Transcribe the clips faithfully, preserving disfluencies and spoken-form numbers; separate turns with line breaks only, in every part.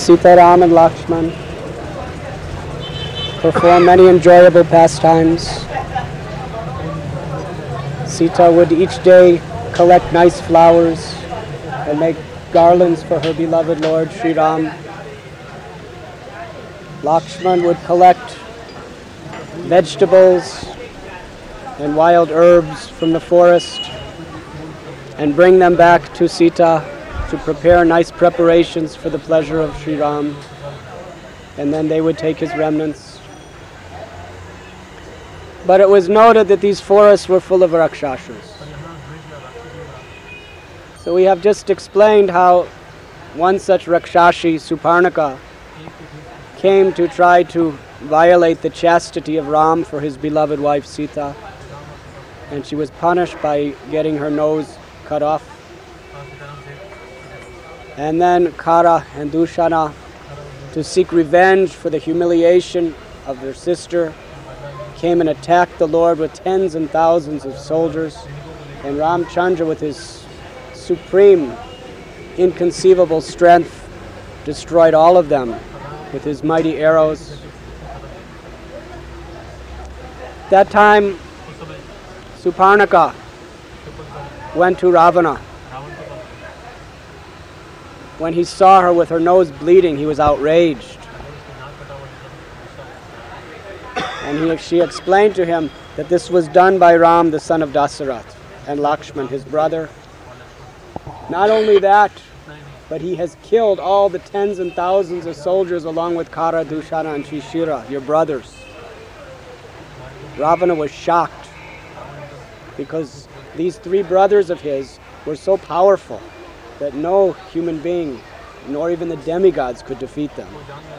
Sita, Ram and Lakshman perform many enjoyable pastimes. Sita would each day collect nice flowers and make garlands for her beloved Lord Sri Ram. Lakshman would collect vegetables and wild herbs from the forest and bring them back to Sita to prepare nice preparations for the pleasure of Sri Ram. And then they would take his remnants. But it was noted that these forests were full of rakshasas. So we have just explained how one such rakshashi, Suparnaka, came to try to violate the chastity of Ram for his beloved wife Sita. And she was punished by getting her nose cut off. And then Kara and Dushana, to seek revenge for the humiliation of their sister, came and attacked the Lord with tens and thousands of soldiers. And Ramchandra, with his supreme, inconceivable strength, destroyed all of them with his mighty arrows. That time, Suparnaka went to Ravana. When he saw her with her nose bleeding, he was outraged. And he, she explained to him that this was done by Ram, the son of Dasarath, and Lakshman, his brother. Not only that, but he has killed all the tens and thousands of soldiers along with Kara, Dushana, and Shishira, your brothers. Ravana was shocked because these three brothers of his were so powerful that no human being, nor even the demigods, could defeat them.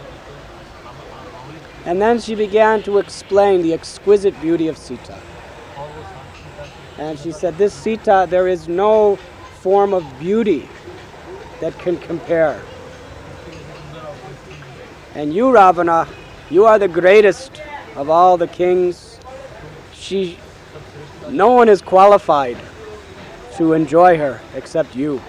And then she began to explain the exquisite beauty of Sita. And she said, this Sita, there is no form of beauty that can compare. And you, Ravana, you are the greatest of all the kings. She, no one is qualified to enjoy her except you.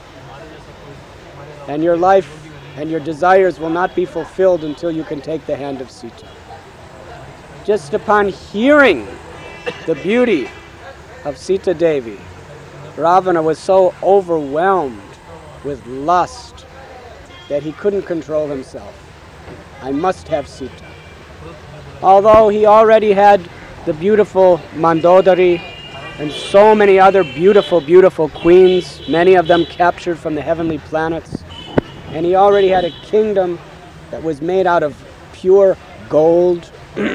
And your life and your desires will not be fulfilled until you can take the hand of Sita. Just upon hearing the beauty of Sita Devi, Ravana was so overwhelmed with lust that he couldn't control himself. I must have Sita. Although he already had the beautiful Mandodari and so many other beautiful, beautiful queens, many of them captured from the heavenly planets. And he already had a kingdom that was made out of pure gold.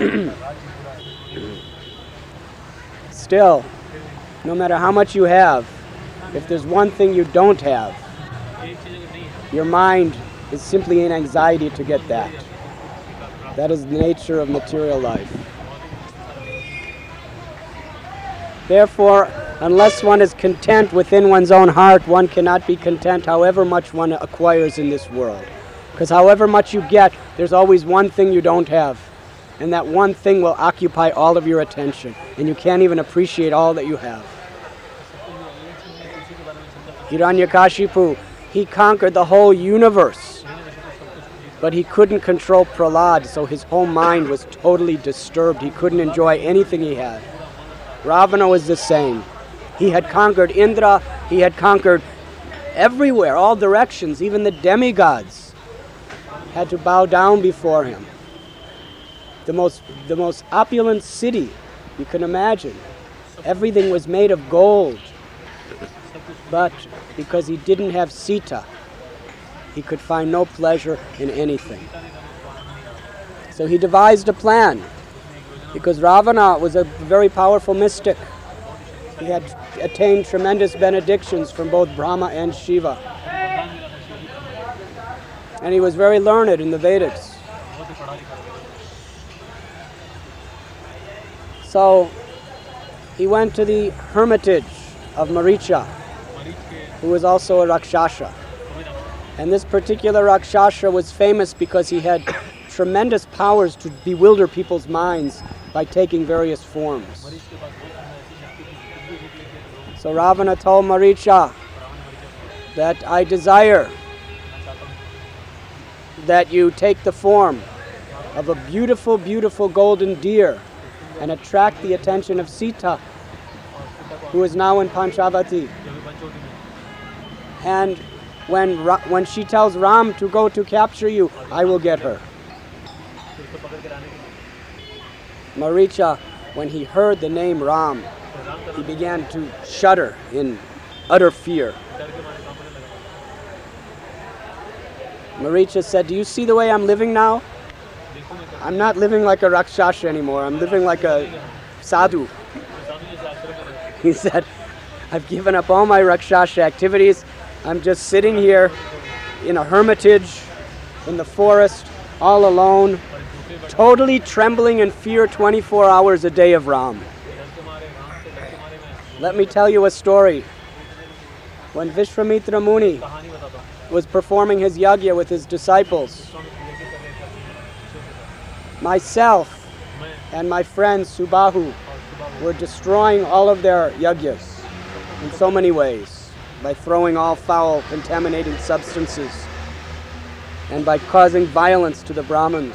Still, no matter how much you have, if there's one thing you don't have, your mind is simply in anxiety to get that. That is the nature of material life. Therefore, unless one is content within one's own heart, one cannot be content however much one acquires in this world. Because however much you get, there's always one thing you don't have. And that one thing will occupy all of your attention. And you can't even appreciate all that you have. Hiranyakashipu, he conquered the whole universe. But he couldn't control Prahlad, so his whole mind was totally disturbed. He couldn't enjoy anything he had. Ravana was the same. He had conquered Indra, he had conquered everywhere, all directions, even the demigods had to bow down before him. The most, the most opulent city you can imagine. Everything was made of gold. But because he didn't have Sita, he could find no pleasure in anything. So he devised a plan. Because Ravana was a very powerful mystic. He had attained tremendous benedictions from both Brahma and Shiva. And he was very learned in the Vedas. So he went to the hermitage of Maricha, who was also a Rakshasa. And this particular Rakshasa was famous because he had tremendous powers to bewilder people's minds by taking various forms. So Ravana told Maricha that I desire that you take the form of a beautiful, beautiful golden deer and attract the attention of Sita, who is now in Panchavati. And when, Ra- when she tells Ram to go to capture you, I will get her. Maricha, when he heard the name Ram, he began to shudder in utter fear. Maricha said, do you see the way I'm living now? I'm not living like a Rakshasa anymore. I'm living like a sadhu. He said, I've given up all my Rakshasa activities. I'm just sitting here in a hermitage in the forest, all alone, totally trembling in fear twenty-four hours a day of Ram. Let me tell you a story. When Vishwamitra Muni was performing his yajna with his disciples, myself and my friend Subahu were destroying all of their yajnas in so many ways, by throwing all foul, contaminating substances and by causing violence to the Brahmins.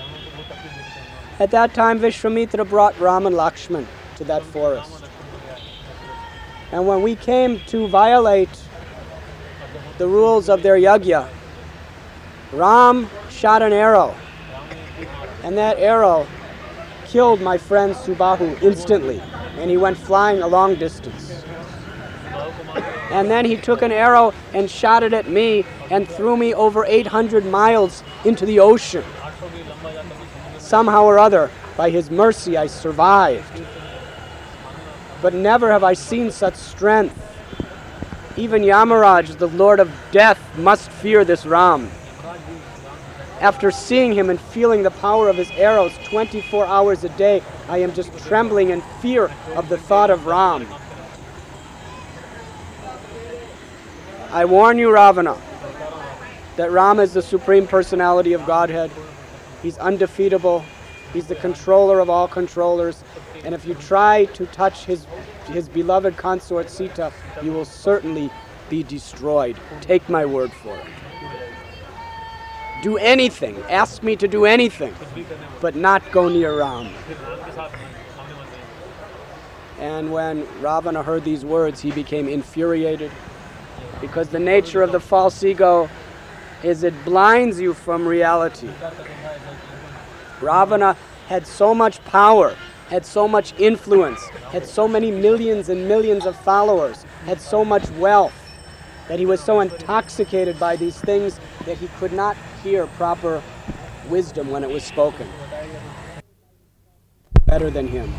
At that time, Vishwamitra brought Ram and Lakshman to that forest. And when we came to violate the rules of their yajna, Ram shot an arrow, and that arrow killed my friend Subahu instantly, and he went flying a long distance. And then he took an arrow and shot it at me and threw me over eight hundred miles into the ocean. Somehow or other, by his mercy, I survived. But never have I seen such strength. Even Yamaraj, the Lord of Death, must fear this Ram. After seeing him and feeling the power of his arrows twenty-four hours a day, I am just trembling in fear of the thought of Ram. I warn you, Ravana, that Ram is the Supreme Personality of Godhead. He's undefeatable. He's the controller of all controllers. And if you try to touch his, his beloved consort Sita, you will certainly be destroyed. Take my word for it. Do anything. Ask me to do anything, but not go near Ram. And when Ravana heard these words, he became infuriated, because the nature of the false ego is it blinds you from reality. Ravana had so much power, had so much influence, had so many millions and millions of followers, had so much wealth, that he was so intoxicated by these things that he could not hear proper wisdom when it was spoken. Better than him.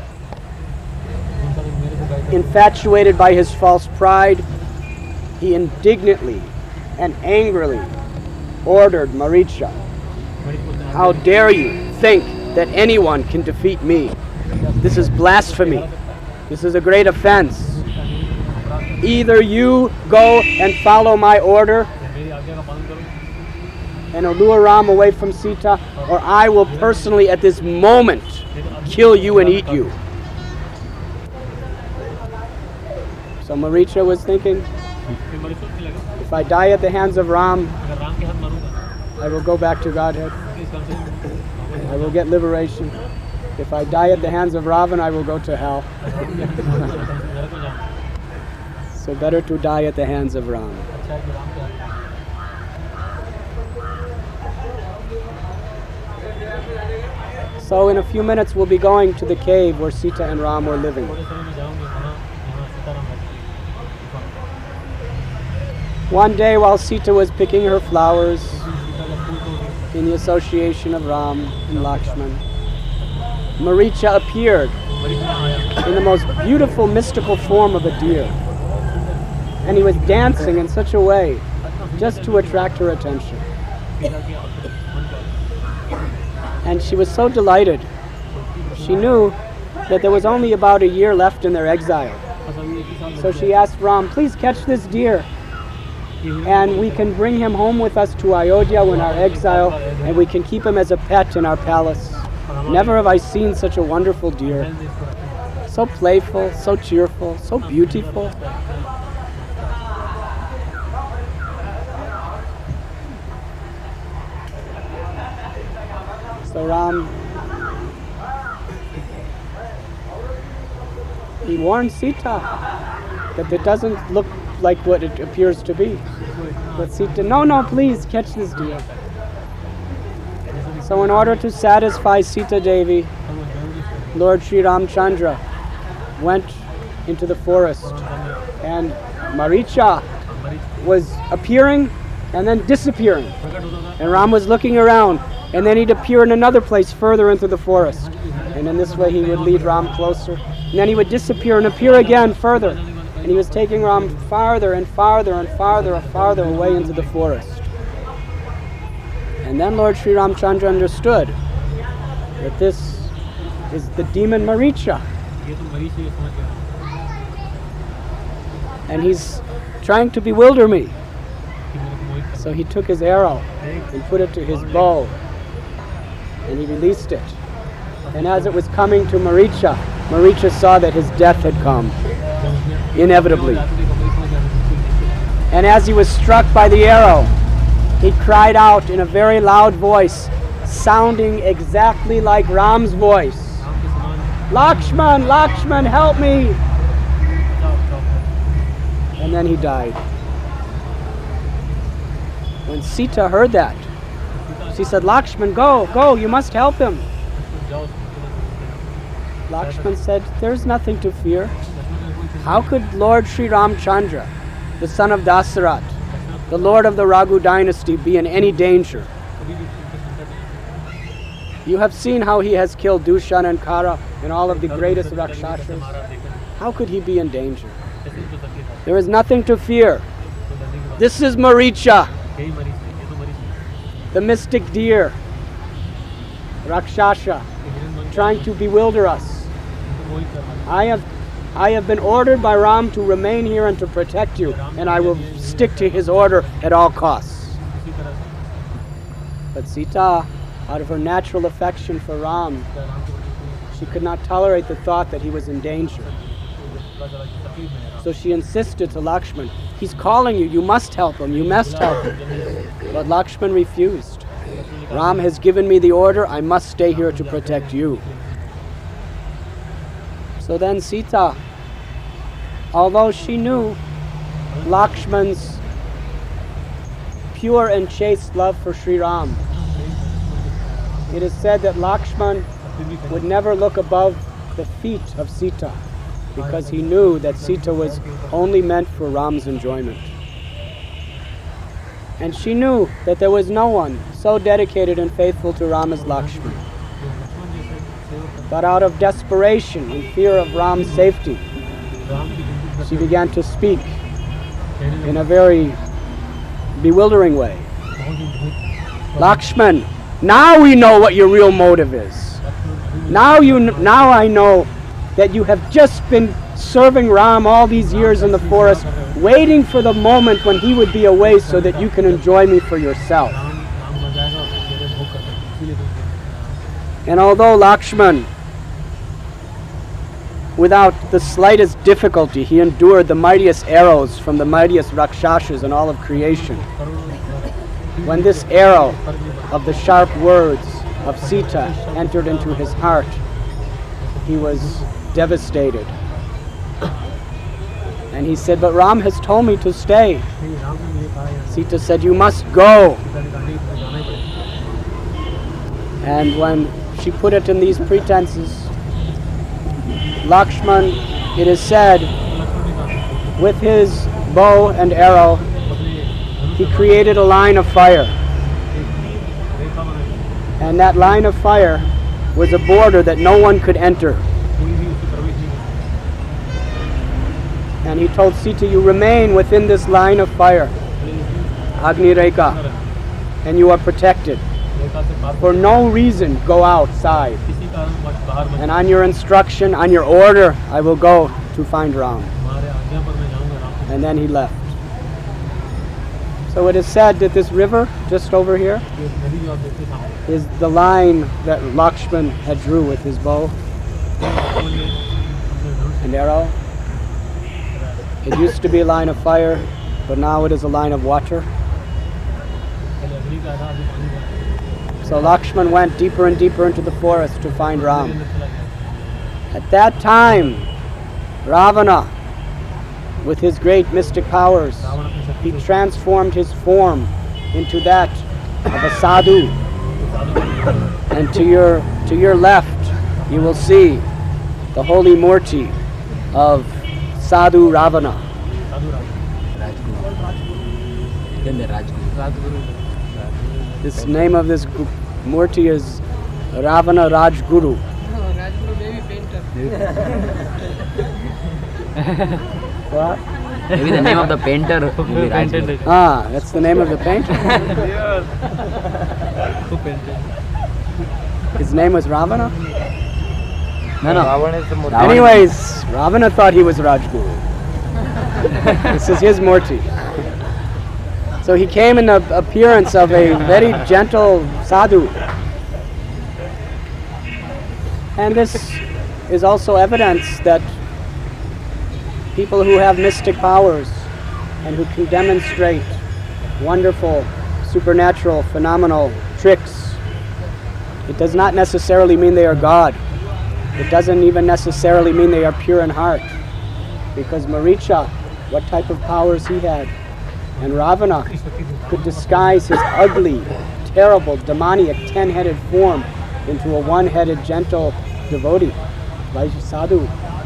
Infatuated by his false pride, he indignantly and angrily ordered Maricha, how dare you think that anyone can defeat me? This is blasphemy. This is a great offense. Either you go and follow my order and lure Ram away from Sita, or I will personally at this moment kill you and eat you. So Maricha was thinking, if I die at the hands of Ram, I will go back to Godhead. I will get liberation. If I die at the hands of Ravana, I will go to hell. So better to die at the hands of Ram. So in a few minutes we'll be going to the cave where Sita and Ram were living. One day while Sita was picking her flowers in the association of Ram and Lakshman, Maricha appeared in the most beautiful mystical form of a deer. And he was dancing in such a way just to attract her attention. And she was so delighted. She knew that there was only about a year left in their exile. So she asked Ram, please catch this deer, and we can bring him home with us to Ayodhya in our exile, and we can keep him as a pet in our palace. Never have I seen such a wonderful deer. So playful, so cheerful, so beautiful. So Ram, he warned Sita that it doesn't look like what it appears to be. But Sita, no, no, please catch this deer. So in order to satisfy Sita Devi, Lord Sri Ramchandra went into the forest, and Maricha was appearing and then disappearing. And Ram was looking around, and then he'd appear in another place further into the forest. And in this way he would lead Ram closer. And then he would disappear and appear again further. And he was taking Ram farther and farther and farther and farther away into the forest. And then Lord Sri Ramchandra understood that this is the demon Maricha. And he's trying to bewilder me. So he took his arrow and put it to his bow, and he released it. And as it was coming to Maricha, Maricha saw that his death had come, inevitably. And as he was struck by the arrow, he cried out in a very loud voice, sounding exactly like Ram's voice, "Lakshman, Lakshman, help me!" And then he died. When Sita heard that, she said, "Lakshman, go, go, you must help him." Lakshman said, "There's nothing to fear. How could Lord Sri Ramchandra, the son of Dasarat, the lord of the Raghu dynasty, be in any danger? You have seen how he has killed Dushan and Kara and all of the greatest Rakshasas. How could he be in danger? There is nothing to fear. This is Maricha, the mystic deer, Rakshasa, trying to bewilder us. I have, I have been ordered by Ram to remain here and to protect you, and I will stick to his order at all costs." But Sita, out of her natural affection for Ram, she could not tolerate the thought that he was in danger. So she insisted to Lakshman, "He's calling you, you must help him, you must help him." But Lakshman refused. "Ram has given me the order, I must stay here to protect you." So then Sita, although she knew Lakshman's pure and chaste love for Sri Ram, it is said that Lakshman would never look above the feet of Sita, because he knew that Sita was only meant for Ram's enjoyment. And she knew that there was no one so dedicated and faithful to Ram as Lakshman. But out of desperation and fear of Ram's safety, she began to speak in a very bewildering way. "Lakshman, now we know what your real motive is. Now you, now I know that you have just been serving Ram all these years in the forest, waiting for the moment when he would be away so that you can enjoy me for yourself." And although Lakshman, without the slightest difficulty, he endured the mightiest arrows from the mightiest Rakshasas in all of creation, when this arrow of the sharp words of Sita entered into his heart, he was devastated. And he said, "But Ram has told me to stay." Sita said, "You must go." And when she put it in these pretenses, Lakshman, it is said, with his bow and arrow, he created a line of fire. And that line of fire was a border that no one could enter. And he told Sita, "You remain within this line of fire, Agni Rekha, and you are protected. For no reason go outside. And on your instruction, on your order, I will go to find Ram." And then he left. So it is said that this river just over here is the line that Lakshman had drew with his bow and arrow. It used to be a line of fire, but now it is a line of water. So Lakshman went deeper and deeper into the forest to find Ram. At that time, Ravana, with his great mystic powers, he transformed his form into that of a sadhu. And to your to your left, you will see the holy murti of Sadhu Ravana. This name of this gu- murti is Ravana Rajguru. What?
Maybe the name of the painter will be Rajguru.
Ah, that's the name of the painter. His name was Ravana?
No, no. Ravana.
Anyways, Ravana thought he was Rajguru. This is his murti. So he came in the appearance of a very gentle sadhu. And this is also evidence that people who have mystic powers and who can demonstrate wonderful, supernatural, phenomenal tricks, it does not necessarily mean they are God. It doesn't even necessarily mean they are pure in heart. Because Maricha, what type of powers he had, and Ravana could disguise his ugly, terrible, demoniac, ten-headed form into a one-headed, gentle devotee, Vaishya sadhu.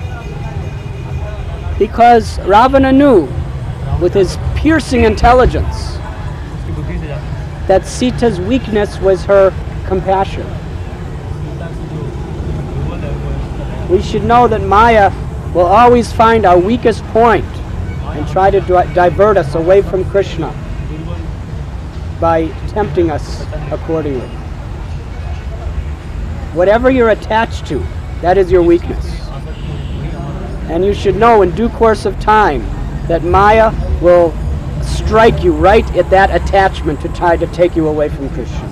Because Ravana knew, with his piercing intelligence, that Sita's weakness was her compassion. We should know that Maya will always find our weakest point and try to di- divert us away from Krishna by tempting us accordingly. Whatever you're attached to, that is your weakness. And you should know in due course of time that Maya will strike you right at that attachment to try to take you away from Krishna.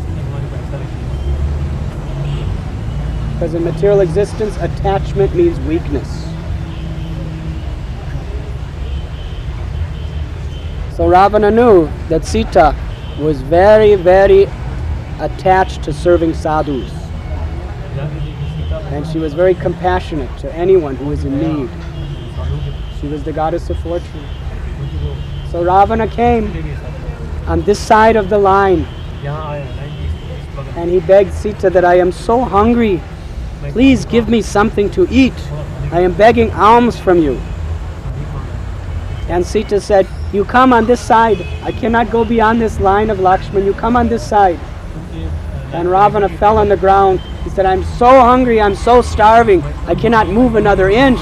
Because in material existence, attachment means weakness. So Ravana knew that Sita was very, very attached to serving sadhus. And she was very compassionate to anyone who was in need. She was the goddess of fortune. So Ravana came on this side of the line and he begged Sita that I am so hungry. Please give me something to eat. I am begging alms from you. And Sita said, you come on this side. I cannot go beyond this line of Lakshman. You come on this side. And Ravana fell on the ground. He said, I'm so hungry, I'm so starving, I cannot move another inch.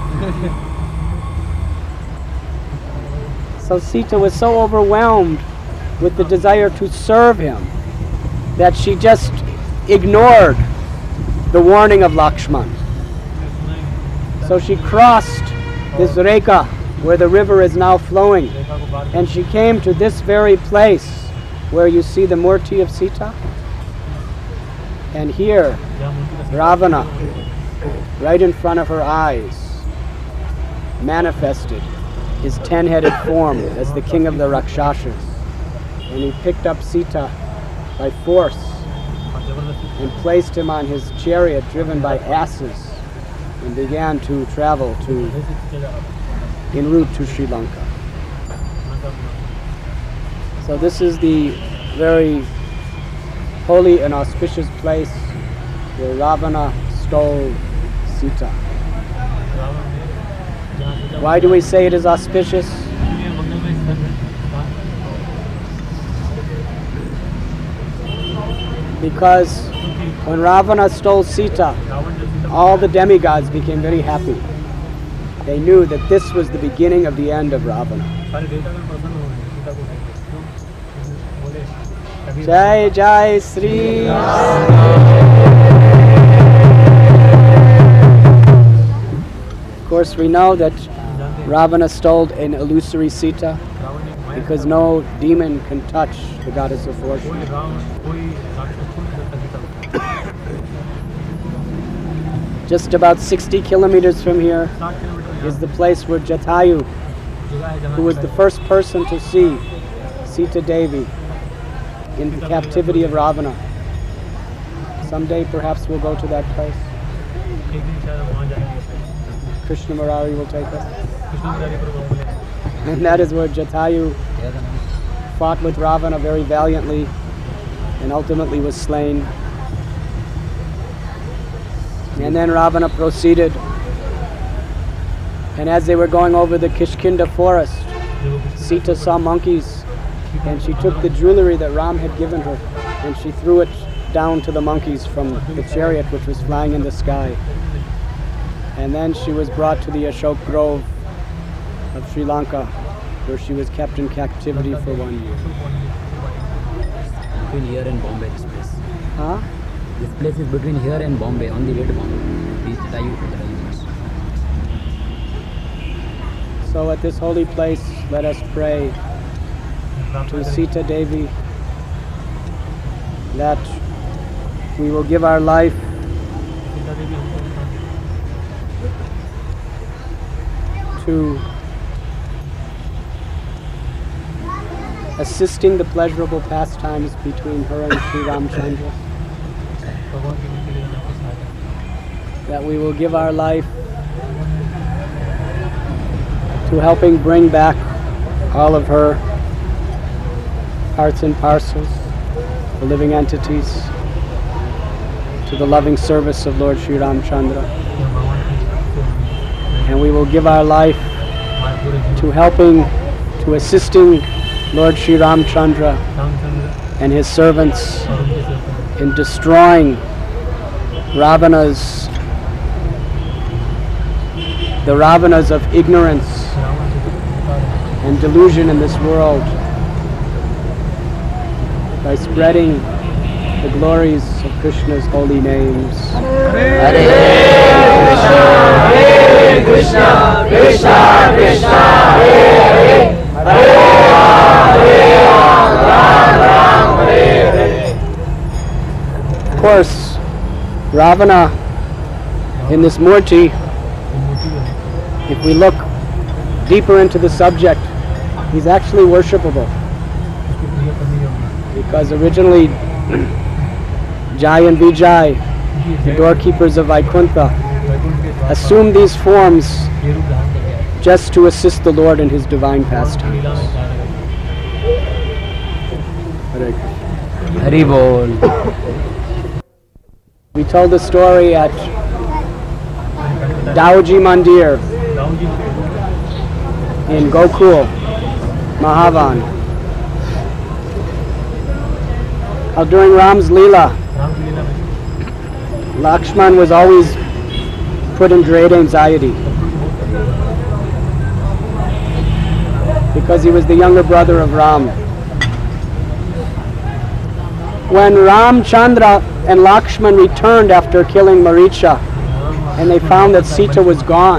So Sita was so overwhelmed with the desire to serve him that she just ignored the warning of Lakshman. So she crossed this Reka where the river is now flowing, and she came to this very place where you see the murti of Sita. And here, Ravana, right in front of her eyes, manifested his ten-headed form as the king of the Rakshasas. And he picked up Sita by force and placed him on his chariot driven by asses and began to travel to en route to Sri Lanka. So this is the very holy and auspicious place where Ravana stole Sita. Why do we say it is auspicious? Because when Ravana stole Sita, all the demigods became very happy. They knew that this was the beginning of the end of Ravana. Jai Jai Sri. Of course, we know that Ravana stole an illusory Sita because no demon can touch the goddess of fortune. Just about sixty kilometers from here is the place where Jatayu, who was the first person to see Sita Devi in the captivity of Ravana, Someday perhaps we'll go to that place. Krishna Murari will take us. And that is where Jatayu fought with Ravana very valiantly and ultimately was slain. And then Ravana proceeded, and as they were going over the Kishkinda forest, Sita saw monkeys, and she took the jewelry that Ram had given her and she threw it down to the monkeys from the chariot which was flying in the sky. And then she was brought to the Ashok Grove of Sri Lanka, where she was kept in captivity for one year.
Between here and Bombay, this place.
Huh?
This place is between here and Bombay, on the way to Bombay. These Jatayu, Jatayu.
So at this holy place, let us pray to Sita Devi that we will give our life to assisting the pleasurable pastimes between her and Sri Ramchandra. That we will give our life to helping bring back all of her parts and parcels, the living entities, to the loving service of Lord Sri Ramchandra. And we will give our life to helping, to assisting Lord Sri Ramchandra and his servants in destroying Ravana's, the Ravanas of ignorance and delusion in this world, by spreading the glories of Krishna's holy names.
Hare Krishna, Hare Krishna, Krishna Krishna, Hare Hare, Hare Ram, Ram Ram, Hare Hare.
Of course, Ravana in this Murti, if we look deeper into the subject, he's actually worshipable. Because originally, Jai and Vijay, the doorkeepers of Vaikuntha, assumed these forms just to assist the Lord in his divine pastimes.
Hari Bol.
We told the story at Dauji Mandir in Gokul, Mahavan. How during Ram's Leela, Lakshman was always put in great anxiety because he was the younger brother of Ram. When Ramchandra and Lakshman returned after killing Maricha, and they found that Sita was gone,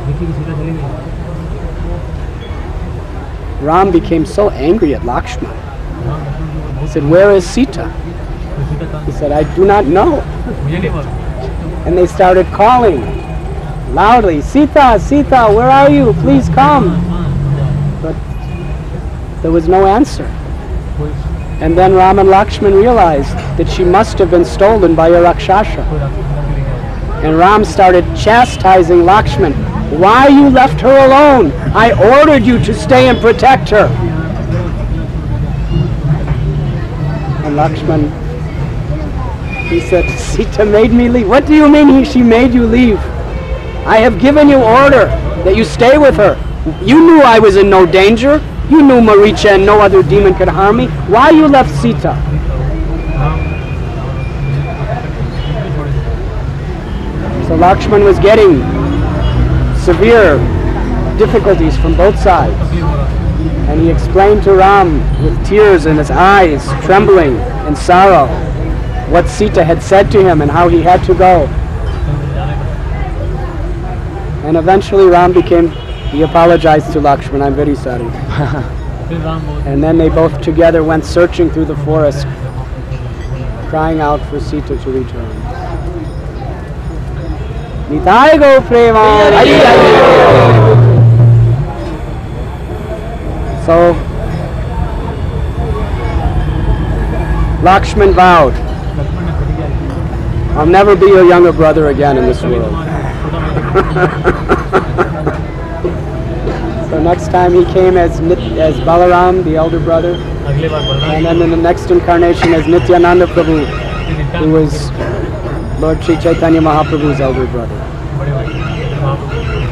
Ram became so angry at Lakshman. He said, "Where is Sita?" He said, "I do not know." And they started calling loudly, "Sita, Sita, where are you? Please come." But there was no answer. And then Ram and Lakshman realized that she must have been stolen by a Rakshasa. And Ram started chastising Lakshman. "Why you left her alone? I ordered you to stay and protect her." And Lakshman, he said, "Sita made me leave." "What do you mean he, she made you leave? I have given you order that you stay with her. You knew I was in no danger. You knew Maricha and no other demon could harm me. Why you left Sita?" So Lakshman was getting severe difficulties from both sides. And he explained to Ram with tears in his eyes, trembling in sorrow, what Sita had said to him and how he had to go. And eventually Ram became, he apologized to Lakshman, "I'm very sorry." And then they both together went searching through the forest, crying out for Sita to return. Nitai go Prema. So Lakshman vowed I'll never be your younger brother again in this world. So next time he came as Nit- as Balaram, the elder brother, and then in the next incarnation as Nityananda Prabhu, who was Lord Sri Chaitanya Mahaprabhu's elder brother.